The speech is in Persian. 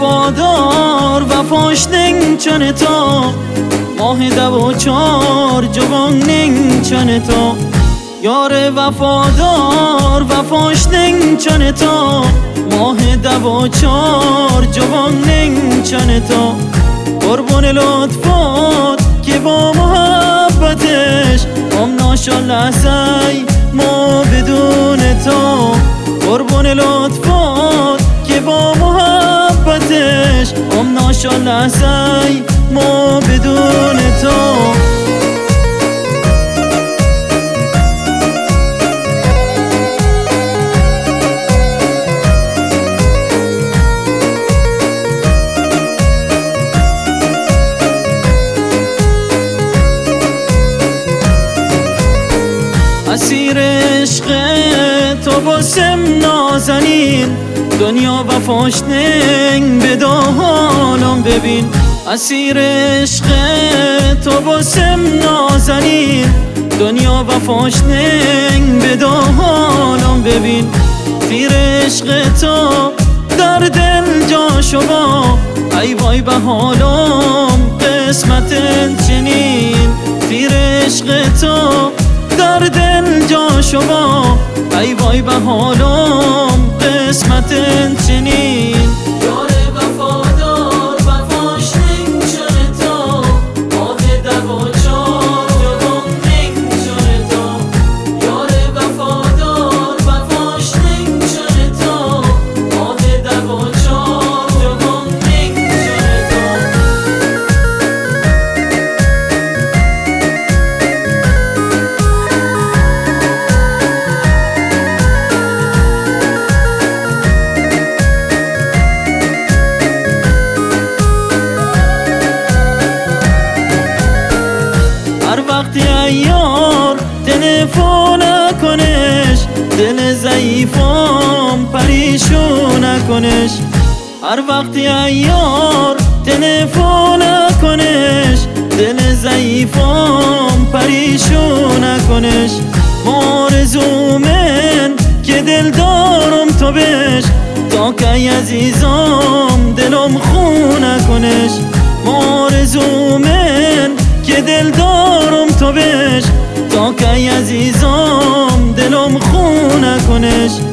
وفادار وفاش نین چون تو ماه دو چار جوان نین چون تو یار وفادار وفاش نین چون تو ماه دو چار جوان نین چون تو قربون لطفات که با محبتش ناشا لحظه ما بدون تو قربون لطفات که با محبتش ناشا لحظه ما بدون تو اسیر عشق تو باسم نازنین دنیا وفاش نین به دو حالم ببین اسیر عشق تو باسم نازنین دنیا وفاش نین به دو حالم ببین تیر عشق تو در دل جا شما ای وای به حالم قسمت چنین تیر عشق تو در دل جا شما ای وای به حالم قسمت چنین یار وفادار وفاش نین چون تو ماه دو چار جوان نین چون تو یار وفادار وفاش نین چون تو ماه دو چار جوان نین چون تو وقتی ایار تلفن نکنش دل ضعیفم پریشون نکنش هر وقتی ایار تلفن نکنش دل ضعیفم پریشون نکنش آرزومن که دل دارم تو بش تا که عزیزم دلم خون نکنش آرزومن که دل دارم تو بش تا که عزیزم دلم خون نکنش